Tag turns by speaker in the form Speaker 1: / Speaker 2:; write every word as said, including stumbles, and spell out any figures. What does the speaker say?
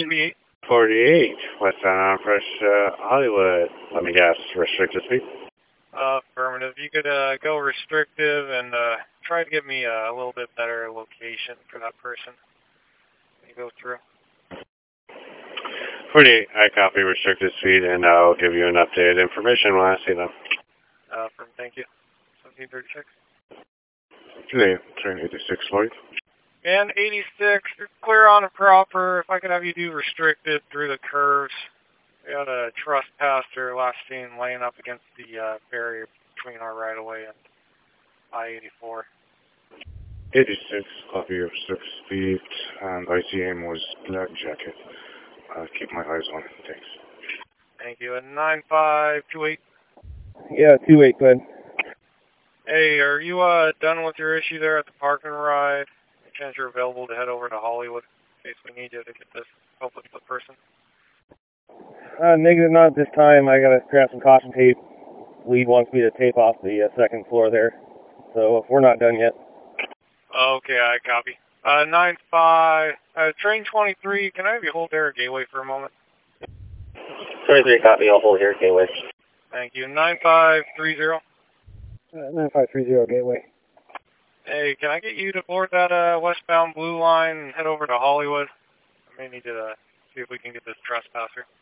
Speaker 1: forty-eight.
Speaker 2: forty-eight, westbound on Fresh uh, Hollywood. Let me guess, restricted speed?
Speaker 1: Uh, affirmative. You could uh, go restrictive and uh, try to give me a, a little bit better location for that person. You go through.
Speaker 2: forty-eight, I copy restricted speed, and I'll give you an updated information when I see them.
Speaker 1: Uh, from, thank you. seventeen thirty-six.
Speaker 2: Today, train eighty-six, Lloyd.
Speaker 1: And eighty-six, you're clear on a proper. If I could have you do restricted through the curves. We had a trespasser last seen laying up against the uh, barrier between our right-of-way and I eighty-four.
Speaker 2: eighty-six, copy restricted speed, and I C M was black jacket. I'll keep my eyes on it, thanks.
Speaker 1: Thank you. And nine five two eight.
Speaker 3: Yeah, two eight, go ahead.
Speaker 1: Hey, are you uh, done with your issue there at the parking ride? Any chance you're available to head over to Hollywood in case we need you to get this hopefully to the person?
Speaker 3: Uh, negative, not at this time. I gotta grab some caution tape. Lead wants me to tape off the uh, second floor there. So we're not done yet.
Speaker 1: Okay, I copy. Uh, nine five, uh, train twenty-three, can I have you hold there at Gateway for a moment?
Speaker 4: twenty-three, copy, I'll hold here at Gateway.
Speaker 1: Thank you. nine five three zero.
Speaker 3: Uh, nine five three zero, Gateway.
Speaker 1: Hey, can I get you to board that uh, westbound blue line and head over to Hollywood? I may need to uh, see if we can get this trespasser.